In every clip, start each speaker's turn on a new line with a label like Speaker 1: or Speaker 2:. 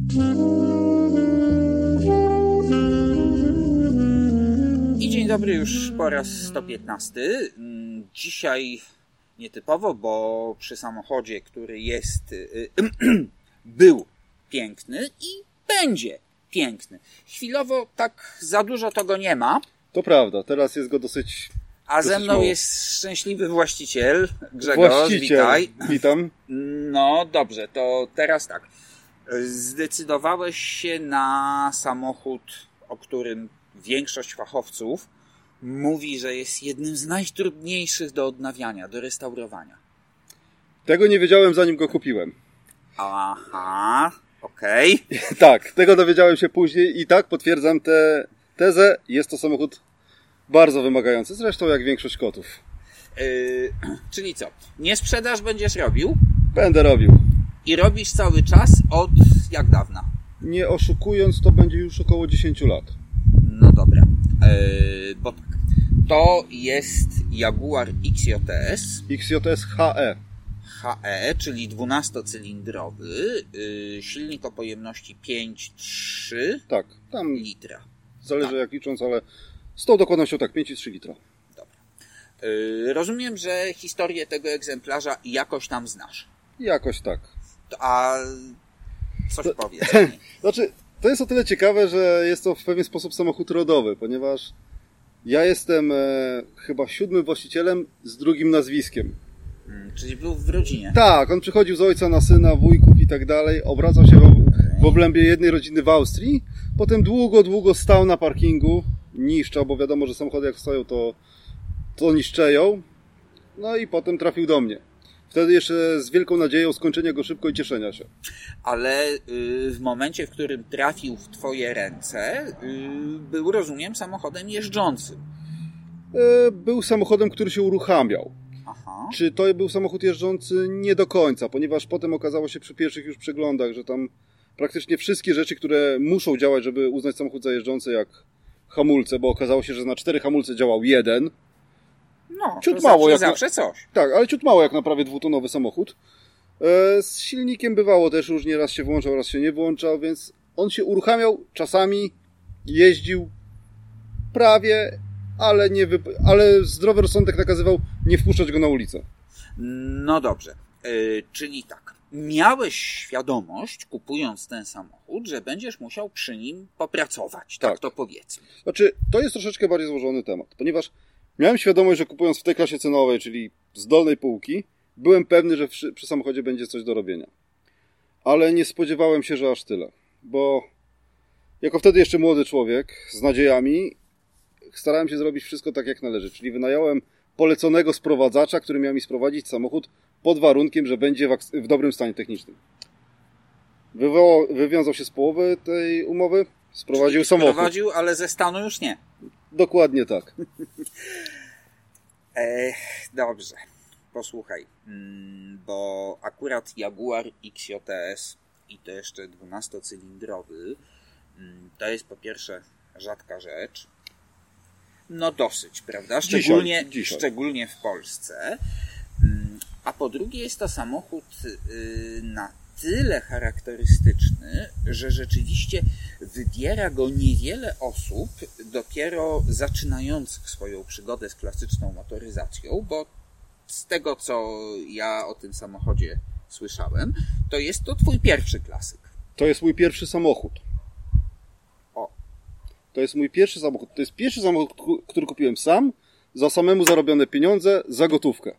Speaker 1: I dzień dobry już po raz 115. Dzisiaj nietypowo, bo przy samochodzie, który jest, był piękny i będzie piękny. Chwilowo tak za dużo tego nie ma.
Speaker 2: To prawda, teraz jest go dosyć...
Speaker 1: A ze mną jest szczęśliwy właściciel, Grzegorz, witaj.
Speaker 2: Witam.
Speaker 1: No dobrze, to teraz tak. Zdecydowałeś się na samochód, o którym większość fachowców mówi, że jest jednym z najtrudniejszych do odnawiania, do restaurowania.
Speaker 2: Tego nie wiedziałem, zanim go kupiłem.
Speaker 1: Aha, okej.
Speaker 2: Tak, tego dowiedziałem się później i tak potwierdzam tę tezę. Jest to samochód bardzo wymagający, zresztą jak większość kotów.
Speaker 1: Czyli co? Nie sprzedaż będziesz robił?
Speaker 2: Będę robił.
Speaker 1: I robisz cały czas od jak dawna?
Speaker 2: Nie oszukując, to będzie już około 10 lat.
Speaker 1: No dobra, bo tak. To jest Jaguar XJS.
Speaker 2: XJS HE.
Speaker 1: HE, czyli 12-cylindrowy, silnik o pojemności 5,3
Speaker 2: Tak, tam
Speaker 1: litra.
Speaker 2: zależy
Speaker 1: Tak.
Speaker 2: jak licząc, ale z tą dokładnością tak, 5,3 litra.
Speaker 1: Dobra. Rozumiem, że historię tego egzemplarza jakoś tam znasz.
Speaker 2: Jakoś tak.
Speaker 1: A coś powiedz.
Speaker 2: Znaczy, to jest o tyle ciekawe, że jest to w pewien sposób samochód rodowy, ponieważ ja jestem chyba 7. właścicielem z drugim nazwiskiem.
Speaker 1: Czyli był w rodzinie.
Speaker 2: Tak, on przychodził z ojca na syna, wujków i tak dalej, obracał się w obrębie jednej rodziny w Austrii, potem długo stał na parkingu, niszczał, bo wiadomo, że samochody jak stoją, to niszczeją, no i potem trafił do mnie. Wtedy jeszcze z wielką nadzieją skończenia go szybko i cieszenia się.
Speaker 1: Ale w momencie, w którym trafił w twoje ręce, był, rozumiem, samochodem jeżdżącym.
Speaker 2: Był samochodem, który się uruchamiał.
Speaker 1: Aha.
Speaker 2: Czy to był samochód jeżdżący? Nie do końca, ponieważ potem okazało się przy pierwszych już przeglądach, że tam praktycznie wszystkie rzeczy, które muszą działać, żeby uznać samochód za jeżdżący, jak hamulce, bo okazało się, że na 4 hamulce działał jeden.
Speaker 1: No,
Speaker 2: ciut
Speaker 1: to
Speaker 2: mało
Speaker 1: zawsze coś.
Speaker 2: Tak, ale ciut mało jak na prawie 2-tonowy samochód. Z silnikiem bywało też różnie, raz się włączał, raz się nie włączał, więc on się uruchamiał, czasami jeździł prawie, ale zdrowy rozsądek nakazywał nie wpuszczać go na ulicę.
Speaker 1: No dobrze, czyli tak. Miałeś świadomość, kupując ten samochód, że będziesz musiał przy nim popracować, tak to powiedzmy.
Speaker 2: Znaczy, to jest troszeczkę bardziej złożony temat, ponieważ miałem świadomość, że kupując w tej klasie cenowej, czyli z dolnej półki, byłem pewny, że przy samochodzie będzie coś do robienia. Ale nie spodziewałem się, że aż tyle. Bo jako wtedy jeszcze młody człowiek z nadziejami starałem się zrobić wszystko tak jak należy. Czyli wynająłem poleconego sprowadzacza, który miał mi sprowadzić samochód pod warunkiem, że będzie w dobrym stanie technicznym. Wywiązał się z połowy tej umowy, sprowadził samochód.
Speaker 1: Sprowadził, ale ze stanu już nie.
Speaker 2: Dokładnie tak.
Speaker 1: Dobrze, posłuchaj, bo akurat Jaguar XJS i to jeszcze 12-cylindrowy, to jest po pierwsze rzadka rzecz, no dosyć, prawda? Szczególnie w Polsce, a po drugie jest to samochód na tyle charakterystyczny, że rzeczywiście wybiera go niewiele osób dopiero zaczynających swoją przygodę z klasyczną motoryzacją, bo z tego, co ja o tym samochodzie słyszałem, to jest to twój pierwszy klasyk.
Speaker 2: To jest mój pierwszy samochód. To jest mój pierwszy samochód. To jest pierwszy samochód, który kupiłem sam, za samemu zarobione pieniądze, za gotówkę.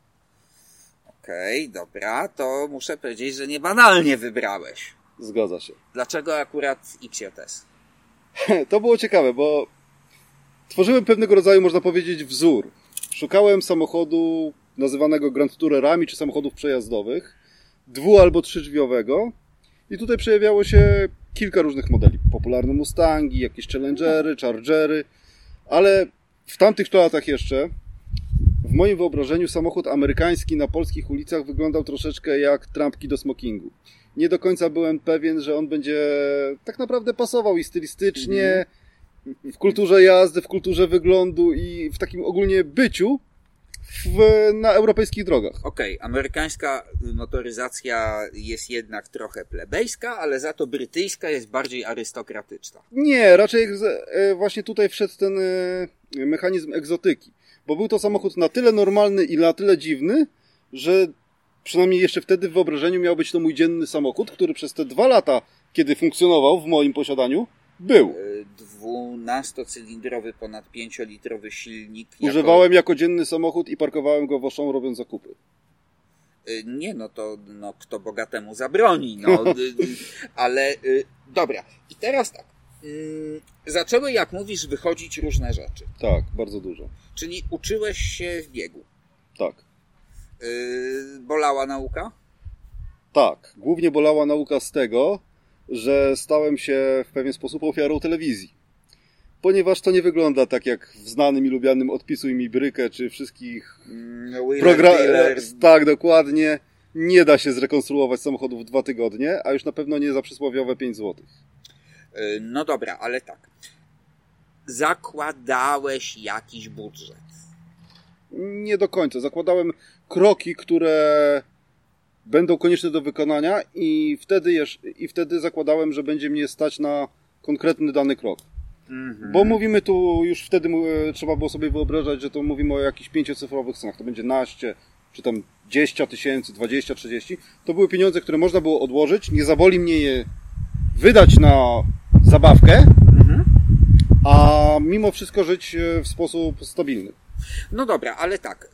Speaker 1: Okej, dobra, to muszę powiedzieć, że niebanalnie wybrałeś.
Speaker 2: Zgadza się.
Speaker 1: Dlaczego akurat XJS?
Speaker 2: To było ciekawe, bo tworzyłem pewnego rodzaju, można powiedzieć, wzór. Szukałem samochodu nazywanego Grand Tourerami, czy samochodów przejazdowych, 2- albo 3-drzwiowego i tutaj przejawiało się kilka różnych modeli. Popularne Mustangi, jakieś Challengery, Chargery, ale w tamtych latach jeszcze w moim wyobrażeniu samochód amerykański na polskich ulicach wyglądał troszeczkę jak trampki do smokingu. Nie do końca byłem pewien, że on będzie tak naprawdę pasował i stylistycznie, w kulturze jazdy, w kulturze wyglądu i w takim ogólnie byciu na europejskich drogach.
Speaker 1: Okej, amerykańska motoryzacja jest jednak trochę plebejska, ale za to brytyjska jest bardziej arystokratyczna.
Speaker 2: Nie, raczej właśnie tutaj wszedł ten mechanizm egzotyki. Bo był to samochód na tyle normalny i na tyle dziwny, że przynajmniej jeszcze wtedy w wyobrażeniu miał być to mój dzienny samochód, który przez te 2 lata, kiedy funkcjonował w moim posiadaniu, był.
Speaker 1: 12-cylindrowy, ponad 5-litrowy silnik.
Speaker 2: Używałem jako dzienny samochód i parkowałem go w Auchan, robiąc zakupy.
Speaker 1: Nie, no to kto bogatemu zabroni. No, ale dobra. I teraz tak. Zaczęły, jak mówisz, wychodzić różne rzeczy.
Speaker 2: Tak, bardzo dużo.
Speaker 1: Czyli uczyłeś się w biegu.
Speaker 2: Tak.
Speaker 1: Bolała nauka?
Speaker 2: Tak. Głównie bolała nauka z tego, że stałem się w pewien sposób ofiarą telewizji. Ponieważ to nie wygląda tak jak w znanym i lubianym Odpisuj mi brykę, czy wszystkich Tak, dokładnie. Nie da się zrekonstruować samochodów w 2 tygodnie, a już na pewno nie za przysłowiowe 5 zł.
Speaker 1: No dobra, ale tak. Zakładałeś jakiś budżet?
Speaker 2: Nie do końca. Zakładałem kroki, które będą konieczne do wykonania i wtedy zakładałem, że będzie mnie stać na konkretny dany krok. Bo mówimy tu, już wtedy trzeba było sobie wyobrażać, że to mówimy o jakichś 5-cyfrowych cenach. To będzie 11, czy tam 10 tysięcy, 20, 30. To były pieniądze, które można było odłożyć. Nie zaboli mnie je wydać na zabawkę, a mimo wszystko żyć w sposób stabilny.
Speaker 1: No dobra, ale tak.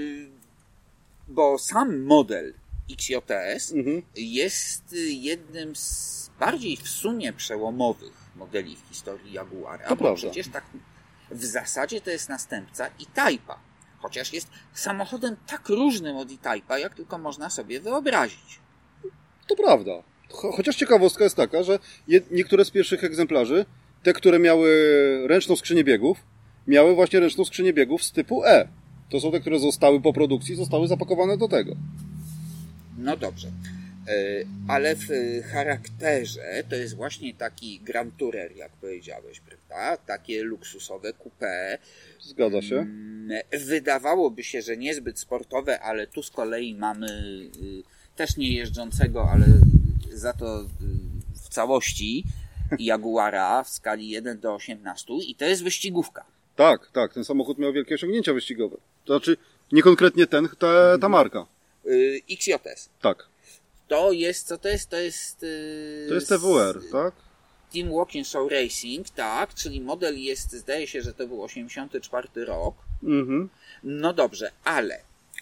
Speaker 1: Bo sam model XJS jest jednym z bardziej w sumie przełomowych modeli w historii Jaguara.
Speaker 2: To
Speaker 1: bo
Speaker 2: prawda.
Speaker 1: Przecież tak w zasadzie to jest następca E-Type'a. Chociaż jest samochodem tak różnym od E-Type'a, jak tylko można sobie wyobrazić.
Speaker 2: To prawda. Chociaż ciekawostka jest taka, że niektóre z pierwszych egzemplarzy, te, które miały ręczną skrzynię biegów, miały właśnie ręczną skrzynię biegów z typu E. To są te, które zostały po produkcji, zostały zapakowane do tego.
Speaker 1: No dobrze. Ale w charakterze to jest właśnie taki Grand Tourer, jak powiedziałeś, prawda? Takie luksusowe coupé.
Speaker 2: Zgadza się.
Speaker 1: Wydawałoby się, że niezbyt sportowe, ale tu z kolei mamy też nie jeżdżącego, ale za to w całości Jaguara w skali 1:18 i to jest wyścigówka.
Speaker 2: Tak, ten samochód miał wielkie osiągnięcia wyścigowe. To znaczy, nie konkretnie ta marka.
Speaker 1: XJS.
Speaker 2: Tak.
Speaker 1: To jest, co to jest? To jest
Speaker 2: TWR, tak?
Speaker 1: Team Walking Show Racing, tak, czyli model jest, zdaje się, że to był 84 rok. No dobrze, ale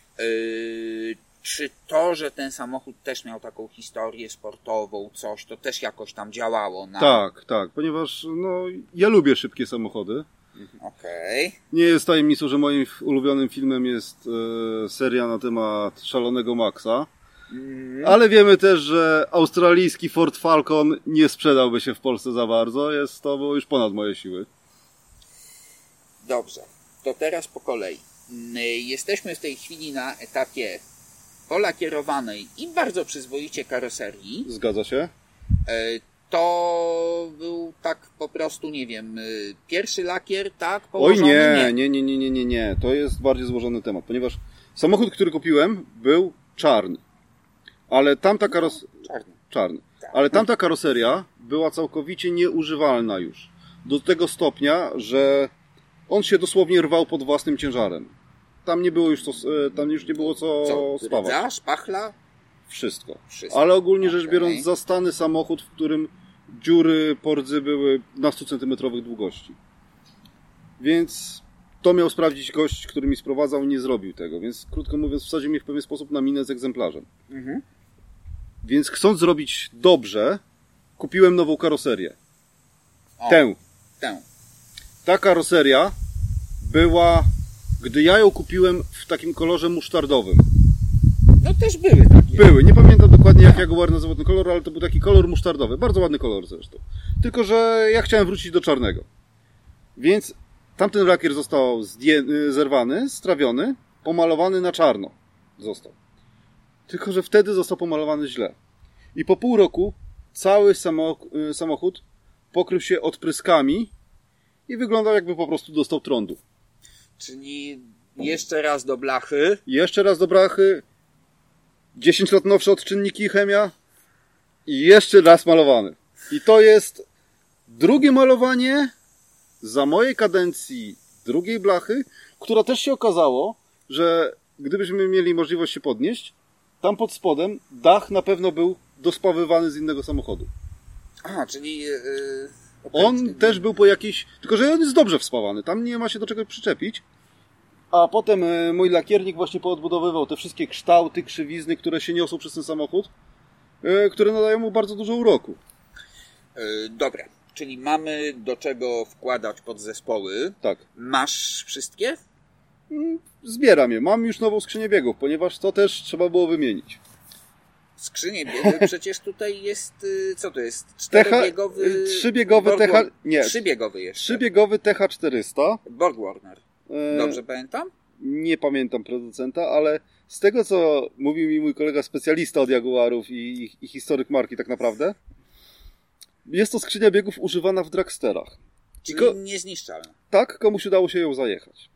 Speaker 1: czy to, że ten samochód też miał taką historię sportową, coś, to też jakoś tam działało na...
Speaker 2: Tak, ponieważ ja lubię szybkie samochody.
Speaker 1: Okej.
Speaker 2: Nie jest tajemnicą, że moim ulubionym filmem jest seria na temat Szalonego Maxa. Ale wiemy też, że australijski Ford Falcon nie sprzedałby się w Polsce za bardzo. Jest to było już ponad moje siły.
Speaker 1: Dobrze, to teraz po kolei. Jesteśmy w tej chwili na etapie polakierowanej i bardzo przyzwoicie karoserii.
Speaker 2: Zgadza się.
Speaker 1: To był tak po prostu, nie wiem, pierwszy lakier, tak?
Speaker 2: Oj
Speaker 1: Położony?
Speaker 2: nie. To jest bardziej złożony temat, ponieważ samochód, który kupiłem, był czarny. Ale tamta czarny.
Speaker 1: Tak.
Speaker 2: Ale tamta karoseria była całkowicie nieużywalna już. Do tego stopnia, że on się dosłownie rwał pod własnym ciężarem. Tam nie było już co spawać.
Speaker 1: Rdza, szpachla?
Speaker 2: Wszystko. Ale ogólnie rzecz biorąc, zastany samochód, w którym dziury po rdzy były na 100-centymetrowych długości. Więc to miał sprawdzić gość, który mi sprowadzał, nie zrobił tego. Więc krótko mówiąc, wsadził mnie w pewien sposób na minę z egzemplarzem. Więc chcąc zrobić dobrze, kupiłem nową karoserię. Tę. Ta karoseria była, gdy ja ją kupiłem, w takim kolorze musztardowym.
Speaker 1: No też były takie.
Speaker 2: Były. Nie pamiętam dokładnie, jak Jaguar nazywał ten kolor, ale to był taki kolor musztardowy. Bardzo ładny kolor zresztą. Tylko że ja chciałem wrócić do czarnego. Więc tamten lakier został zerwany, strawiony, pomalowany na czarno. Został. Tylko że wtedy został pomalowany źle. I po pół roku cały samochód pokrył się odpryskami i wyglądał, jakby po prostu dostał trądu.
Speaker 1: Czyli Jeszcze raz do blachy.
Speaker 2: Jeszcze raz do brachy. 10 lat nowsze odczynniki i chemia. I jeszcze raz malowany. I to jest drugie malowanie za mojej kadencji drugiej blachy, która też się okazało, że gdybyśmy mieli możliwość się podnieść, tam pod spodem dach na pewno był dospawywany z innego samochodu.
Speaker 1: Aha, czyli...
Speaker 2: On też był po jakiś... Tylko, że on jest dobrze wspawany. Tam nie ma się do czego przyczepić. A potem mój lakiernik właśnie poodbudowywał te wszystkie kształty, krzywizny, które się niosą przez ten samochód, które nadają mu bardzo dużo uroku.
Speaker 1: Dobra, czyli mamy do czego wkładać podzespoły.
Speaker 2: Tak.
Speaker 1: Masz wszystkie?
Speaker 2: Zbieram je. Mam już nową skrzynię biegów, ponieważ to też trzeba było wymienić.
Speaker 1: Skrzynie biegów przecież tutaj jest... Co to jest? 4-biegowy...
Speaker 2: 3-biegowy TH... Nie.
Speaker 1: 3-biegowy jeszcze.
Speaker 2: 3-biegowy TH400.
Speaker 1: BorgWarner. Dobrze pamiętam?
Speaker 2: Nie pamiętam producenta, ale z tego, co mówił mi mój kolega specjalista od Jaguarów i historyk marki tak naprawdę, jest to skrzynia biegów używana w dragsterach.
Speaker 1: Czyli niezniszczalna.
Speaker 2: Tak, komuś udało się ją zajechać.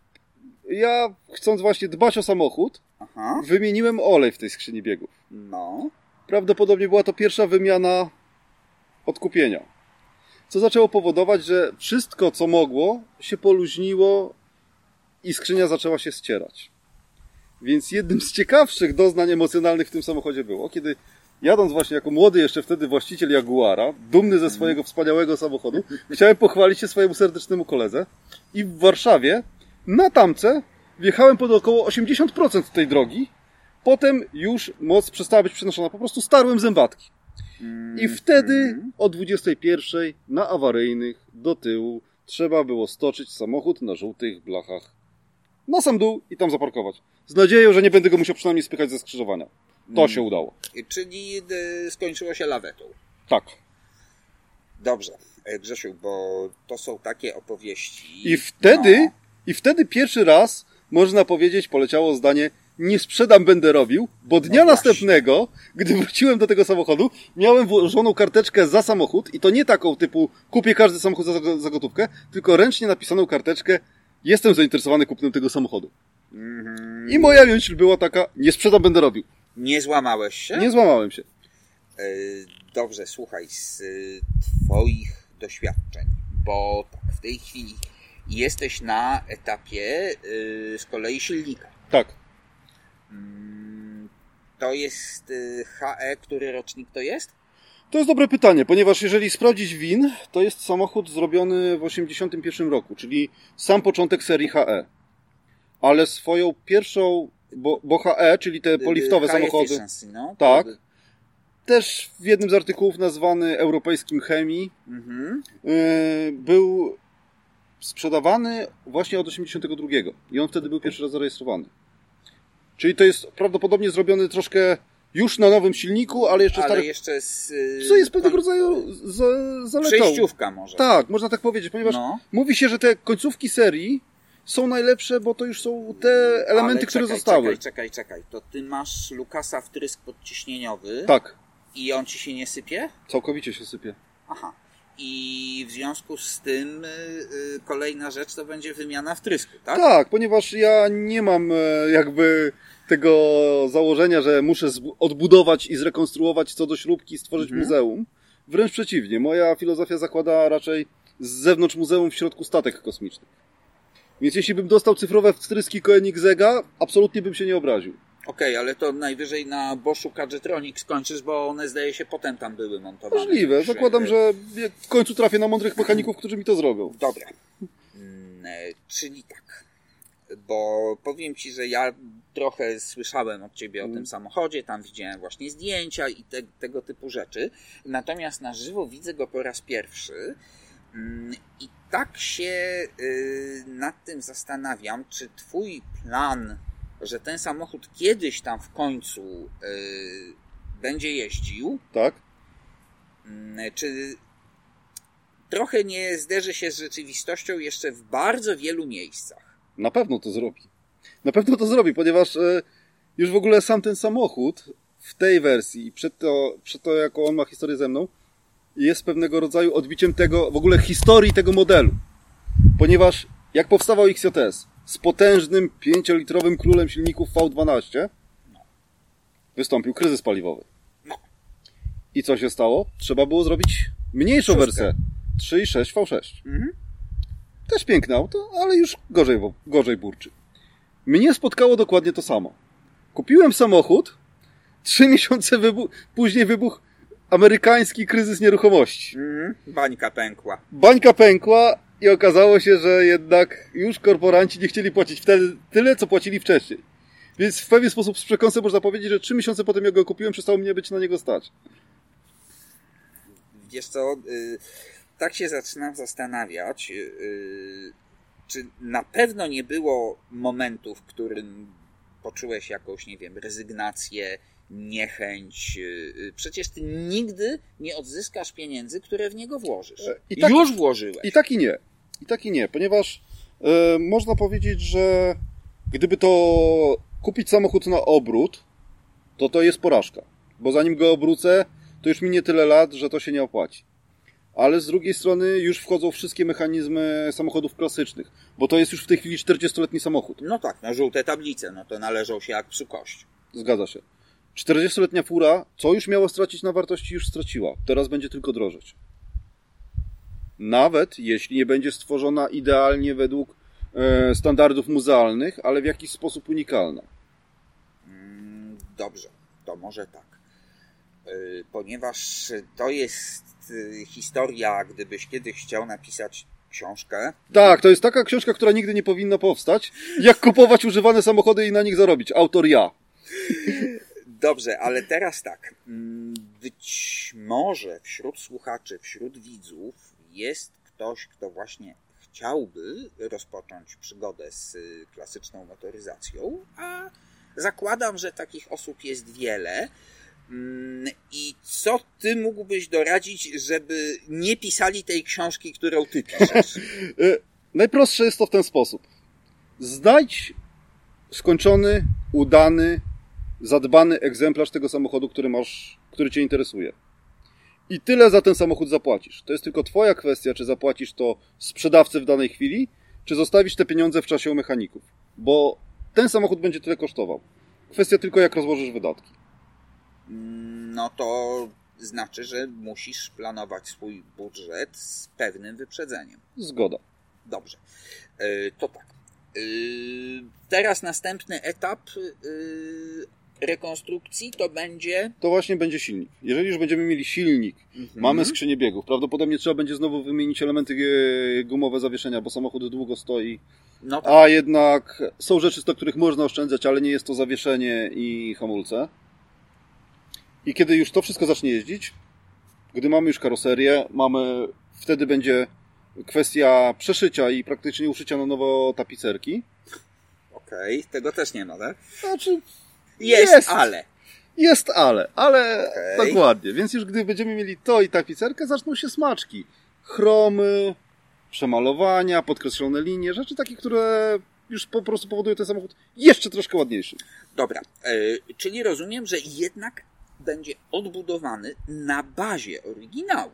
Speaker 2: Ja, chcąc właśnie dbać o samochód, wymieniłem olej w tej skrzyni biegów.
Speaker 1: No.
Speaker 2: Prawdopodobnie była to pierwsza wymiana od kupienia. Co zaczęło powodować, że wszystko, co mogło, się poluźniło i skrzynia zaczęła się ścierać. Więc jednym z ciekawszych doznań emocjonalnych w tym samochodzie było, kiedy jadąc właśnie jako młody jeszcze wtedy właściciel Jaguara, dumny ze swojego wspaniałego samochodu, chciałem pochwalić się swojemu serdecznemu koledze i w Warszawie na tamce wjechałem pod około 80% tej drogi, potem już moc przestała być przenoszona, po prostu starłem zębatki. I wtedy o 21:00 na awaryjnych do tyłu trzeba było stoczyć samochód na żółtych blachach na sam dół i tam zaparkować. Z nadzieją, że nie będę go musiał przynajmniej spychać ze skrzyżowania. To się udało.
Speaker 1: Czyli skończyło się lawetą.
Speaker 2: Tak.
Speaker 1: Dobrze, Grzesiu, bo to są takie opowieści.
Speaker 2: I wtedy pierwszy raz, można powiedzieć, poleciało zdanie: nie sprzedam, będę robił, bo dnia następnego, gdy wróciłem do tego samochodu, miałem włożoną karteczkę za samochód i to nie taką typu kupię każdy samochód za gotówkę, tylko ręcznie napisaną karteczkę: jestem zainteresowany kupnem tego samochodu. I moja myśl była taka: nie sprzedam, będę robił.
Speaker 1: Nie złamałeś się?
Speaker 2: Nie złamałem się.
Speaker 1: Dobrze, słuchaj, z twoich doświadczeń, bo tak, w tej chwili jesteś na etapie z kolei silnika.
Speaker 2: Tak.
Speaker 1: To jest HE, który rocznik to jest?
Speaker 2: To jest dobre pytanie, ponieważ jeżeli sprawdzić VIN, to jest samochód zrobiony w 1981 roku, czyli sam początek serii HE. Ale swoją pierwszą, bo HE, czyli te poliftowe samochody,
Speaker 1: no,
Speaker 2: tak, też w jednym z artykułów nazwany europejskim chemii, był sprzedawany właśnie od 82 i on wtedy był pierwszy raz zarejestrowany. Czyli to jest prawdopodobnie zrobiony troszkę już na nowym silniku, ale jeszcze stary...
Speaker 1: jeszcze z...
Speaker 2: Co jest pewnego rodzaju zaletą.
Speaker 1: Przejściówka może.
Speaker 2: Tak, można tak powiedzieć, ponieważ mówi się, że te końcówki serii są najlepsze, bo to już są te elementy, które zostały.
Speaker 1: Czekaj. To ty masz Lucasa wtrysk podciśnieniowy.
Speaker 2: Tak.
Speaker 1: I on ci się nie sypie?
Speaker 2: Całkowicie się sypie.
Speaker 1: Aha. I w związku z tym kolejna rzecz to będzie wymiana wtrysku, tak?
Speaker 2: Tak, ponieważ ja nie mam jakby tego założenia, że muszę odbudować i zrekonstruować co do śrubki i stworzyć muzeum. Wręcz przeciwnie. Moja filozofia zakłada raczej z zewnątrz muzeum, w środku statek kosmiczny. Więc jeśli bym dostał cyfrowe wtryski Koenigsegga, absolutnie bym się nie obraził.
Speaker 1: Okej, ale to najwyżej na Boschu Kadżetronic skończysz, bo one zdaje się potem tam były montowane.
Speaker 2: Możliwe. Zakładam, że w końcu trafię na mądrych mechaników, którzy mi to zrobią.
Speaker 1: Dobra. Czyli tak. Bo powiem ci, że ja trochę słyszałem od ciebie o tym samochodzie, tam widziałem właśnie zdjęcia i tego typu rzeczy. Natomiast na żywo widzę go po raz pierwszy i tak się nad tym zastanawiam, czy twój plan, że ten samochód kiedyś tam w końcu będzie jeździł,
Speaker 2: tak?
Speaker 1: Czy trochę nie zderzy się z rzeczywistością jeszcze w bardzo wielu miejscach?
Speaker 2: Na pewno to zrobi. Na pewno to zrobi, ponieważ już w ogóle sam ten samochód w tej wersji i przed to jaką on ma historię ze mną, jest pewnego rodzaju odbiciem tego, w ogóle historii tego modelu. Ponieważ jak powstawał XJS, z potężnym 5-litrowym królem silników V12, wystąpił kryzys paliwowy. I co się stało? Trzeba było zrobić mniejszą wersję. 3.6 V6. Też piękne auto, ale już gorzej burczy. Mnie spotkało dokładnie to samo. Kupiłem samochód, 3 miesiące później wybuchł amerykański kryzys nieruchomości. Bańka pękła i okazało się, że jednak już korporanci nie chcieli płacić wtedy tyle, co płacili wcześniej. Więc w pewien sposób z przekąsem można powiedzieć, że 3 miesiące potem jak go kupiłem, przestało mnie być na niego stać.
Speaker 1: Wiesz co, tak się zaczynam zastanawiać, czy na pewno nie było momentu, w którym poczułeś jakąś, nie wiem, rezygnację, niechęć. Przecież ty nigdy nie odzyskasz pieniędzy, które w niego włożysz. Już włożyłeś.
Speaker 2: I tak i nie, ponieważ można powiedzieć, że gdyby to kupić samochód na obrót, to jest porażka. Bo zanim go obrócę, to już minie tyle lat, że to się nie opłaci. Ale z drugiej strony już wchodzą wszystkie mechanizmy samochodów klasycznych, bo to jest już w tej chwili 40-letni samochód.
Speaker 1: No tak, na żółte tablice, no to należą się jak psu kość.
Speaker 2: Zgadza się. 40-letnia fura, co już miała stracić na wartości, już straciła. Teraz będzie tylko drożeć. Nawet jeśli nie będzie stworzona idealnie według standardów muzealnych, ale w jakiś sposób unikalna.
Speaker 1: Dobrze, to może tak. Ponieważ to jest historia, gdybyś kiedyś chciał napisać książkę.
Speaker 2: Tak, to jest taka książka, która nigdy nie powinna powstać. Jak kupować używane samochody i na nich zarobić. Autor ja.
Speaker 1: Dobrze, ale teraz tak. Być może wśród słuchaczy, wśród widzów jest ktoś, kto właśnie chciałby rozpocząć przygodę z klasyczną motoryzacją, a zakładam, że takich osób jest wiele. I co ty mógłbyś doradzić, żeby nie pisali tej książki, którą ty piszesz?
Speaker 2: Najprostsze jest to w ten sposób. Znajdź skończony, udany, zadbany egzemplarz tego samochodu, który cię interesuje. I tyle za ten samochód zapłacisz. To jest tylko twoja kwestia, czy zapłacisz to sprzedawcy w danej chwili, czy zostawisz te pieniądze w czasie u mechaników. Bo ten samochód będzie tyle kosztował. Kwestia tylko, jak rozłożysz wydatki.
Speaker 1: No to znaczy, że musisz planować swój budżet z pewnym wyprzedzeniem.
Speaker 2: Zgoda.
Speaker 1: Dobrze. To tak. Teraz następny etap rekonstrukcji to
Speaker 2: właśnie będzie silnik. Jeżeli już będziemy mieli silnik, mamy skrzynię biegów, prawdopodobnie trzeba będzie znowu wymienić elementy gumowe zawieszenia, bo samochód długo stoi.
Speaker 1: No tak.
Speaker 2: A jednak są rzeczy, na których można oszczędzać, ale nie jest to zawieszenie i hamulce. I kiedy już to wszystko zacznie jeździć, gdy mamy już karoserię, wtedy będzie kwestia przeszycia i praktycznie uszycia na nowo tapicerki.
Speaker 1: Okej, tego też nie ma, tak?
Speaker 2: Znaczy,
Speaker 1: Jest, ale.
Speaker 2: Jest, ale dokładnie. Więc już gdy będziemy mieli to i tapicerkę, zaczną się smaczki. Chromy, przemalowania, podkreślone linie, rzeczy takie, które już po prostu powodują ten samochód jeszcze troszkę ładniejszy.
Speaker 1: Dobra, czyli rozumiem, że jednak będzie odbudowany na bazie oryginału.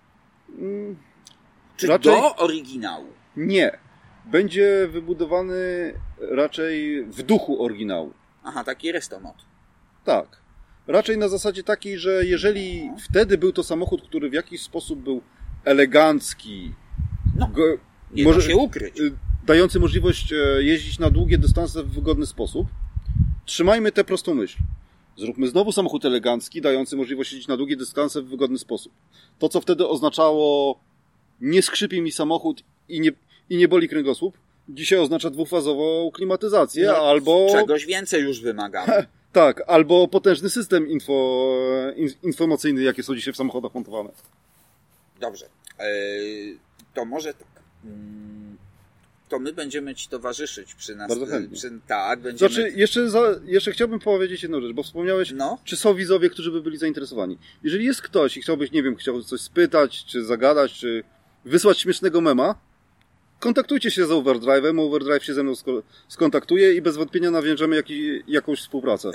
Speaker 1: Czy raczej do oryginału?
Speaker 2: Nie. Będzie wybudowany raczej w duchu oryginału.
Speaker 1: Aha, taki restomod.
Speaker 2: Tak. Raczej na zasadzie takiej, że jeżeli wtedy był to samochód, który w jakiś sposób był elegancki,
Speaker 1: nie da się ukryć,
Speaker 2: dający możliwość jeździć na długie dystanse w wygodny sposób, trzymajmy tę prostą myśl. Zróbmy znowu samochód elegancki, dający możliwość jeździć na długie dystanse w wygodny sposób. To, co wtedy oznaczało nie skrzypi mi samochód i nie boli kręgosłup, dzisiaj oznacza dwufazową klimatyzację, albo...
Speaker 1: Czegoś więcej już wymagamy.
Speaker 2: Tak, albo potężny system informacyjny, jakie są dzisiaj w samochodach montowane.
Speaker 1: Dobrze. To może tak. To my będziemy ci towarzyszyć przy nas.
Speaker 2: Bardzo chętnie.
Speaker 1: Będziemy...
Speaker 2: Znaczy, jeszcze chciałbym powiedzieć jedną rzecz, bo wspomniałeś, czy są widzowie, którzy by byli zainteresowani. Jeżeli jest ktoś i chciałbyś, nie wiem, chciał coś spytać, czy zagadać, czy wysłać śmiesznego mema, kontaktujcie się z Overdrive'em, Overdrive się ze mną skontaktuje i bez wątpienia nawiążemy jakąś współpracę.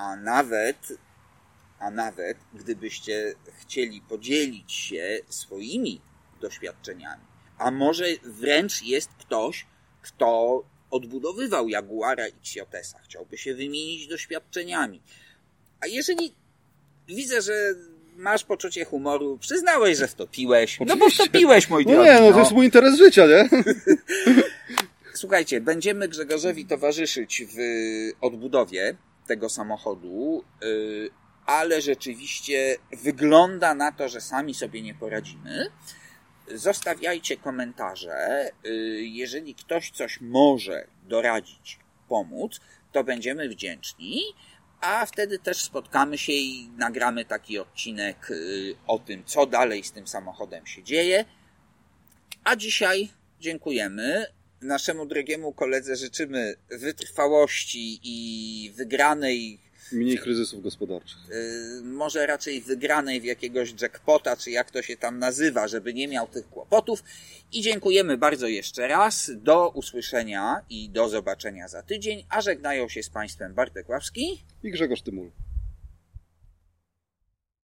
Speaker 1: A nawet gdybyście chcieli podzielić się swoimi doświadczeniami, a może wręcz jest ktoś, kto odbudowywał Jaguara XJS-a, chciałby się wymienić doświadczeniami. A jeżeli widzę, że masz poczucie humoru, przyznałeś, że wtopiłeś. No bo wtopiłeś, mój drogi.
Speaker 2: No nie, to jest mój interes życia, nie?
Speaker 1: Słuchajcie, będziemy Grzegorzowi towarzyszyć w odbudowie tego samochodu, ale rzeczywiście wygląda na to, że sami sobie nie poradzimy. Zostawiajcie komentarze. Jeżeli ktoś coś może doradzić, pomóc, to będziemy wdzięczni. A wtedy też spotkamy się i nagramy taki odcinek o tym, co dalej z tym samochodem się dzieje. A dzisiaj dziękujemy. Naszemu drogiemu koledze życzymy wytrwałości i wygranej...
Speaker 2: Mniej kryzysów gospodarczych.
Speaker 1: Może raczej wygranej w jakiegoś jackpota, czy jak to się tam nazywa, żeby nie miał tych kłopotów. I dziękujemy bardzo jeszcze raz. Do usłyszenia i do zobaczenia za tydzień. A żegnają się z Państwem Bartek Ławski
Speaker 2: i Grzegorz Tymul.